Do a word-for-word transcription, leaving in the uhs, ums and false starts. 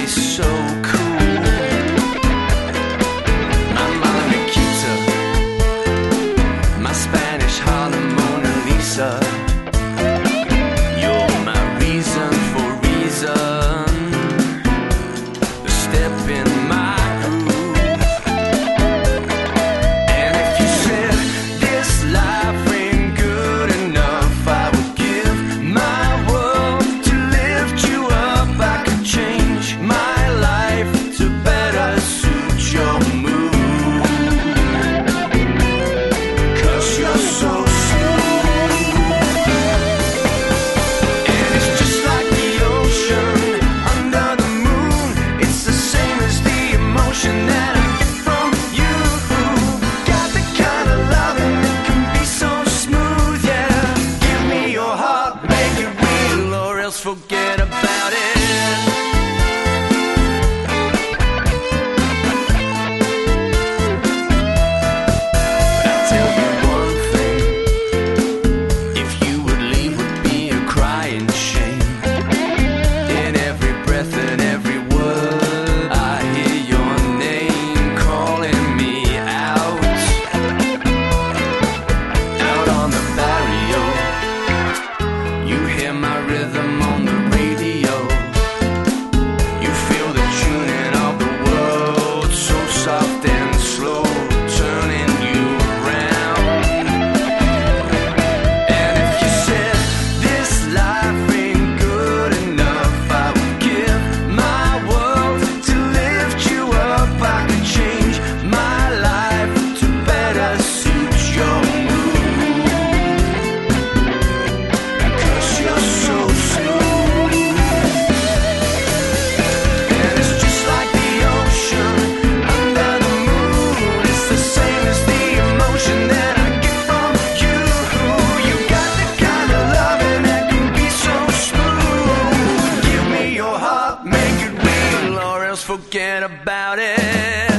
so cool. My Mona Nikita, my Spanish Harlem Mona Lisa. You're my reason for reason, the step in my groove. And if you said this life ain't good enough, I would give my world to lift you up. I could change my life to better suit your mood, 'cause you're so smooth. And it's just like the ocean under the moon. It's the same as the emotion that I get from you. Got the kind of loving that can be so smooth, yeah. Give me your heart, make it real, or else forget about it. But I'll tell you one thing, if you would leave would be a crying shame. In every breath and every word, I hear your name calling me out. Out on the barrio, you hear my rhythm on the radio. You feel the tuning of the world, so soft and slow, turning you around. And if you said this life ain't good enough, I would give my world to lift you up. I could change my life to better suit your mood, 'cause you're so smooth. And it's just like the ocean under the moon. It's the same as the emotion that I get from you. You got the kind of loving that can be so smooth. Give me your heart, make it real, or else forget about it.